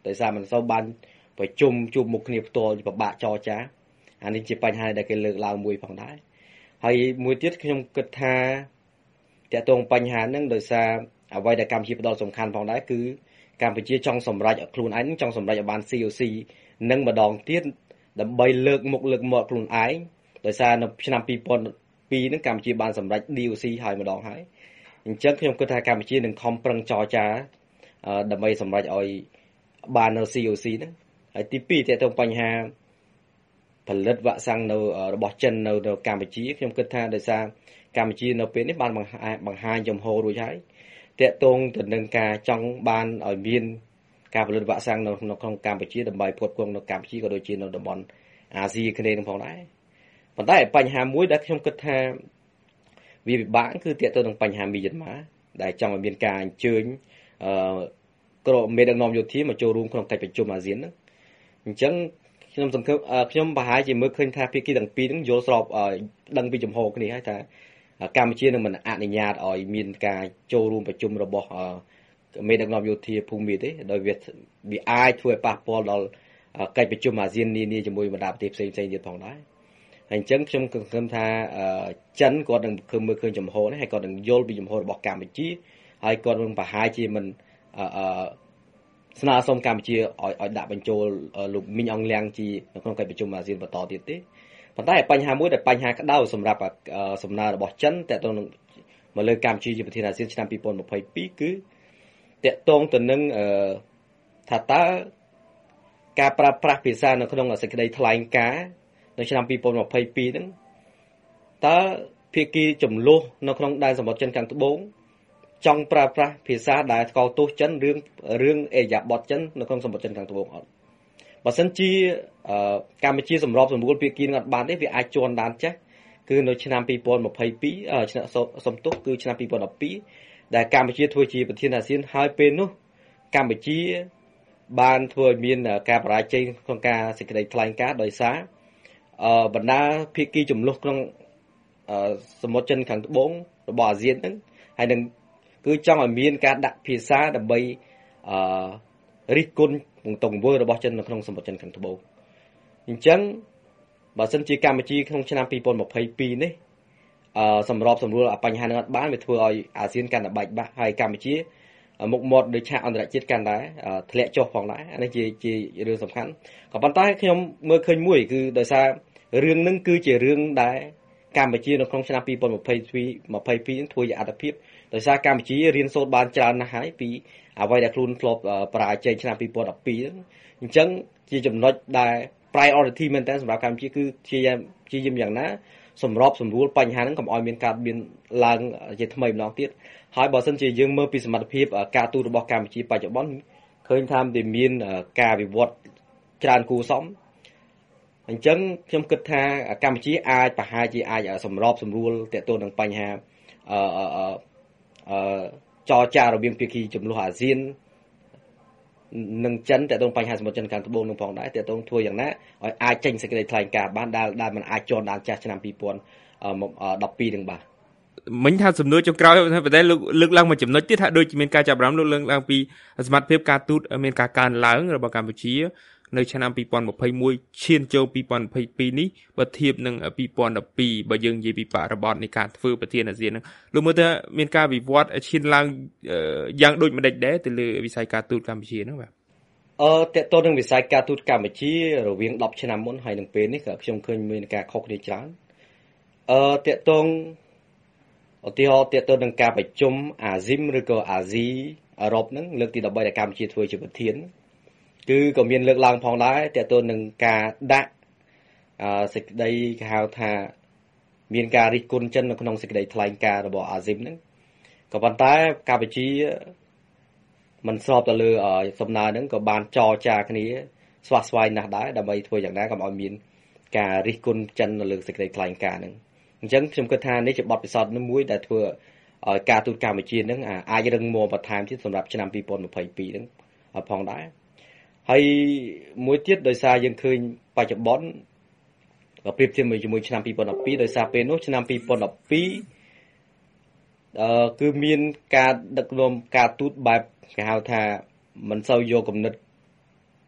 ដោយសារមិនសូវបានប្រជុំជួបមុខគ្នាផ្ទាល់ពិបាកចរចាអានេះជាបញ្ហាដែលគេលើកឡើងមួយផងដែរហើយមួយទៀតខ្ញុំគិតថាតើតើបញ្ហាហ្នឹងដោយសារអ្វីដែលកម្ពុជាផ្ដោតសំខាន់ផងដែរគឺកម្ពុជាចង់សម្រេចឲ្យខ្លួនឯងចង់សម្រេចឲ្យបាន C O C នឹងម្ដងទៀតដើម្បីលើកមុខលើកមាត់ខ្លួនឯងដោយសារនៅឆ្នាំពីរពាន់ពីរហ្នឹងកម្ពុជាបានសម្រេច D O C ហើយម្ដងហើយអញ្ចឹងខ្ញុំគិតថាកម្ពុជានឹងខំប្រឹងចរចាដើម្បីសម្រេចឲ្យបាននៅ C O C ហ្នឹងហើយទីពីរតើតើបញ្ហាផលិតវ៉ាក់សាំងនៅរបស់ចិននៅកម្ពុជាខ្ញុំគិតថាដោយសារកម្ពុជានៅពេលនេះបានបង្ហាញចំហរួចហើយតេតងទៅនឹងការចង់បានឲ្យមានការផលិតវ៉ាក់សាំងនៅក្នុងកម្ពុជាដើម្បីផ្គត់ផ្គង់នៅកម្ពុជាក៏ដូចជានៅតំបន់អាស៊ីអាគ្នេយ៍នឹងផងដែរប៉ុន្តែបញ្ហាមួយដែលខ្ញុំគិតថាវាពិបាកគឺតេតទៅនឹងបញ្ហាមីយ៉ាន់ម៉ាដែលចង់ឲ្យមានការអញ្ជើញអឺក្រុមមេដឹកនាំយោធាមកចូលរួមក្នុងកិច្ចប្រជុំអាស៊ានហ្នឹងអញ្ចឹងខ្ញុំសង្ឃឹមខ្ញុំប្រហែលជាមើលឃើញថាភាគីទាំងពីរហ្នឹងយល់ស្របដឹងពីចំហគ្នាហើយថាកម្ពុជានឹងមិនអនុញ្ញាតឲ្យមានការចូលរួមប្រជុំរបស់មេដឹកនាំយោធាភូមិទេដោយវាវាអាចធ្វើឲ្យប៉ះពាល់ដល់កិច្ចប្រជុំអាស៊ាននានាជាមួយបណ្ដាប្រទេសផ្សេងៗទៀតផងដែរហើយអញ្ចឹងខ្ញុំសង្ឃឹមថាចិនគាត់នឹងឃើញមើលឃើញចំហនេះហើយគាត់នឹងយល់ពីចំហរបស់កម្ពុជាហើយគាត់នឹងប្រហែលជាមិនអឺស្នើសុំកម្ពុជាឲ្យឲ្យដាក់បញ្ចូលលោកមីងអងលៀងជីនៅក្នុងកិច្ចប្រជុំអាស៊ានបន្តទៀតទេប៉ុន្តែបញ្ហាមួយដែលបញ្ហាក្តៅសម្រាប់សំណើរបស់ចិនតើតើនឹងមកលើកម្ពុជាជាប្រធានអាស៊ានឆ្នាំពីរពាន់ម្ភៃពីរគឺតកតងទៅនឹងថាតើការប្រើប្រាស់ភាសានៅក្នុងសេចក្តីថ្លែងការណ៍នៅឆ្នាំពីរពាន់ម្ភៃពីរហ្នឹងតើភាគីចំនួននៅក្នុងដែនសមុទ្រចិនខាងត្បូងចង់ប្រើប្រាស់ភាសាដែលស្គាល់ទោសចិនរឿងរឿងអេយ៉ាបតចិននៅក្នុងសមុទ្រចិនខាងត្បូងអត់បើសិនជាកម្ពុជាសម្របសម្រួលភាគីនឹងអត់បានទេវាអាចជន់ដានចាស់គឺនៅឆ្នាំពីរពាន់ម្ភៃពីរឆ្នាំសំទុះគឺឆ្នាំពីរពាន់ដប់ពីរដែលកម្ពុជាធ្វើជាប្រធានអាស៊ានហើយពេលនោះកម្ពុជាបានធ្វើឲ្យមានការបរាជ័យក្នុងការសេចក្តីថ្លែងការណ៍ដោយសារបណ្ដាភាគីចំនួនក្នុងសមុទ្រចិនខាងត្បូងរបស់អាស៊ានហ្នឹងហើយនឹងគឺចង់ឲ្យមានការដាក់ភាសាដើម្បីអឺរិះគន់ទង្វើរបស់ចិននៅក្នុងសមុទ្រចិនខាងត្បូងអញ្ចឹងបើសិនជាកម្ពុជាក្នុងឆ្នាំពីរពាន់ម្ភៃពីរនេះអឺសម្របសម្រួលបញ្ហានឹងអត់បានវាធ្វើឲ្យអាស៊ានកាន់តែបែកបាក់ហើយកម្ពុជាមុខមាត់ដោយឆាកអន្តរជាតិកាន់តែធ្លាក់ចុះផងដែរអានេះជាជារឿងសំខាន់ក៏ប៉ុន្តែខ្ញុំមើលឃើញមួយគឺដោយសាររឿងនឹងគឺជារឿងដែលកម្ពុជានៅក្នុងឆ្នាំពីរពាន់ម្ភៃពីរម្ភៃពីរធ្វើជាអត្តភាពដោយសារកម្ពុជារៀនសូត្របានច្រើនណាស់ហើយពីអ្វីដែលខ្លួនធ្លាប់បរាជ័យឆ្នាំពីរពាន់ដប់ពីរអញ្ចឹងជាចំណុចដែល priority មែនតើសម្រាប់កម្ពុជាគឺជាជាយាមយ៉ាងណាសម្របសម្រួលបញ្ហាហ្នឹងកុំឲ្យមានការមានឡើងជាថ្មីម្ដងទៀតហើយបើសិនជាយើងមើលពីសមត្ថភាពការទូតរបស់កម្ពុជាបច្ចុប្បន្នឃើញថាវាមានការវិវត្តច្រើនគួរសមអញ្ចឹងខ្ញុំគិតថាកម្ពុជាអាចប្រហែលជាអាចសម្របសម្រួលទាក់ទងនឹងបញ្ហាអឺអឺចរចារវាងភាគីចំនួនអាស៊ាននឹងចិនទាក់ទងបញ្ហាសមុទ្រចិនខាងត្បូងនឹងផងដែរទាក់ទងធ្វើយ៉ាងណាឲ្យអាចចេញសេចក្តីថ្លែងការណ៍បានដែលដែលมันអាចជន់ដានចាស់ឆ្នាំពីរពាន់ដប់ពីរនឹងបាទមិញថាសំណួរចុងក្រោយតែលើកលើកឡើងមួយចំណុចទៀតថាដូចមានការចាប់អារម្មណ៍លើកឡើងពីសមត្ថភាពការទូតមានការកើនឡើងរបស់កម្ពុជានៅឆ្នាំពីរពាន់ម្ភៃមួយឈានចូលពីរពាន់ម្ភៃពីរនេះបើធៀបនឹងពីរពាន់ដប់ពីរបើយើងនិយាយពីបរិបទនៃការធ្វើប្រធានអាស៊ានហ្នឹងលោកមើលថាមានការវិវត្តឈានឡើងយ៉ាងដូចម្ដេចដែរទៅលើវិស័យការទូតកម្ពុជាហ្នឹងបាទអឺតើតើនឹងវិស័យការទូតកម្ពុជារវាងដប់ឆ្នាំមុនហើយនឹងពេលនេះក៏ខ្ញុំឃើញមានការខុសគ្នាច្រើនអឺតើតើឧទាហរណ៍តើតើនឹងការប្រជុំអាស៊ីមឬក៏អាស៊ីអឺរ៉ុបហ្នឹងលើកទីដប់បីដែលកម្ពុជាធ្វើជាប្រធានគឺក៏មានលើកឡើងផងដែរតើតើនឹងការដាក់អឺសេចក្តីគេហៅថាមានការរិះគន់ចិននៅក្នុងសេចក្តីថ្លែងការណ៍របស់អាស៊ីមហ្នឹងក៏ប៉ុន្តែកម្ពុជាមិនស្របទៅលើសំណើហ្នឹងក៏បានចរចាគ្នាស្វាស្វែងណាស់ដែរដើម្បីធ្វើយ៉ាងណាកុំឲ្យមានការរិះគន់ចិននៅលើសេចក្តីថ្លែងការណ៍ហ្នឹងអញ្ចឹងខ្ញុំគិតថានេះជាបទពិសោធន៍មួយដែលធ្វើឲ្យការទូតកម្ពុជាហ្នឹងអាចរឹងមាំបន្ថែមទៀតសម្រាប់ឆ្នាំពីរពាន់ម្ភៃពីរហ្នឹងផងដែរហើយមួយទៀតដោយសារយើងឃើញបច្ចុប្បន្នប្រៀបធៀបជាមួយឆ្នាំពីរពាន់ដប់ពីរដោយសារពេលនោះឆ្នាំពីរពាន់ដប់ពីរអឺគឺមានការដឹកនាំការទូតបែបគេហៅថាមិនសូវយកគំនិត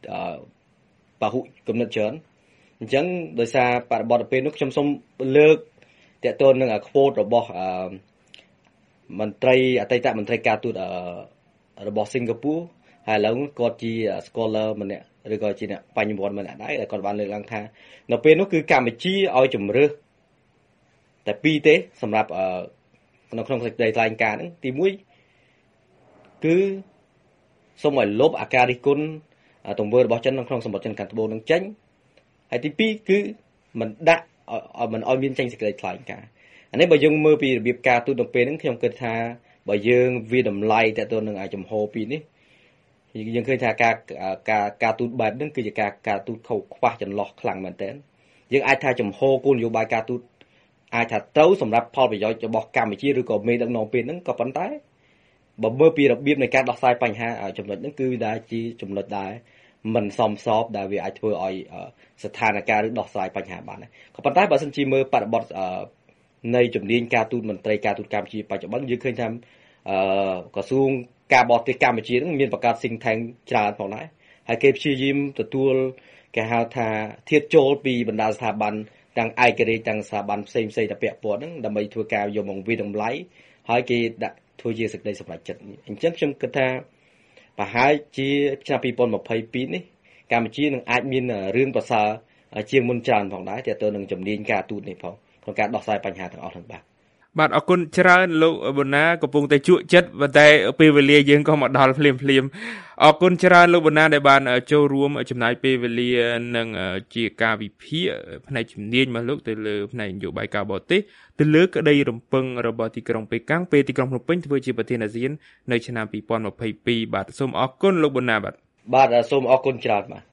ពហុគំនិតច្រើនអញ្ចឹងដោយសារបរិបទពេលនោះខ្ញុំសូមលើកតកតូននឹងខ្វូតរបស់មន្ត្រីអតីតមន្ត្រីការទូតរបស់សិង្ហបុរីហើយឥឡូវគាត់ជា scholar ម្នាក់ឬក៏ជាអ្នកបញ្ញវន្តម្នាក់ដែរគាត់បានលើកឡើងថានៅពេលនោះគឺកម្ពុជាឲ្យជំរឿសតែពីរទេសម្រាប់នៅក្នុងសេចក្តីថ្លែងការណ៍ហ្នឹងទីមួយគឺសូមឲ្យលុបអាការរិះគន់ទង្វើរបស់ចិននៅក្នុងសម្បត្តិចិនខាងត្បូងនឹងចេញហើយទីពីរគឺមិនដាក់មិនឲ្យមានចេញសេចក្តីថ្លែងការណ៍អានេះបើយើងមើលពីរបៀបការទូតនៅពេលហ្នឹងខ្ញុំគិតថាបើយើងវាតម្លៃតទៅនឹងអាចំហពីនេះយើងឃើញថាការការការទូតបែបហ្នឹងគឺជាការការទូតខុសខ្វះចន្លោះខ្លាំងមែនទែនយើងអាចថាចំហគោលនយោបាយការទូតអាចថាត្រូវសម្រាប់ផលប្រយោជន៍របស់កម្ពុជាឬក៏មេដឹកនាំពេលហ្នឹងក៏ប៉ុន្តែបើមើលពីរបៀបនៃការដោះស្រាយបញ្ហាចំណុចហ្នឹងគឺដែលជាចំណុចដែលមិនសមស្របដែលវាអាចធ្វើឲ្យស្ថានភាពឬដោះស្រាយបញ្ហាបានដែរក៏ប៉ុន្តែបើសិនជាមើលបរិបទនៃជំនាញការទូតមន្ត្រីការទូតកម្ពុជាបច្ចុប្បន្នយើងឃើញថាអឺក្រសួងការបរទេសកម្ពុជានឹងមានបង្កើត think tank ច្រើនផងដែរហើយគេព្យាយាមទទួលគេហៅថាធៀបចូលពីបណ្ដាស្ថាប័នទាំងឯករាជ្យទាំងស្ថាប័នផ្សេងៗតែពាក់ព័ន្ធហ្នឹងដើម្បីធ្វើការយកមកវិតម្លៃហើយគេដាក់ធ្វើជាសេចក្តីសម្រេចចិត្តអញ្ចឹងខ្ញុំគិតថាប្រហែលជាឆ្នាំពីរពាន់ម្ភៃពីរនេះកម្ពុជានឹងអាចមានរឿងប្រសើរជាងមុនច្រើនផងដែរទាក់ទងនឹងជំនាញការទូតនេះផងក្នុងការដោះស្រាយបញ្ហាទាំងអស់ហ្នឹងបាទបាទអរគុណច្រើនលោកប៊ុនណាកំពុងតែជក់ចិត្តប៉ុន្តែពេលវេលាយើងក៏មកដល់ភ្លាមភ្លាមអរគុណច្រើនលោកប៊ុនណាដែលបានចូលរួមចំណាយពេលវេលានិងជាការវិភាគផ្នែកជំនាញរបស់លោកទៅលើផ្នែកនយោបាយការបរទេសទៅលើក្តីរំពឹងរបស់ទីក្រុងប៉េកាំងពេលទីក្រុងភ្នំពេញធ្វើជាប្រធានអាស៊ាននៅឆ្នាំពីរពាន់ម្ភៃពីរបាទសូមអរគុណលោកប៊ុនណាបាទបាទសូមអរគុណច្រើនបាទ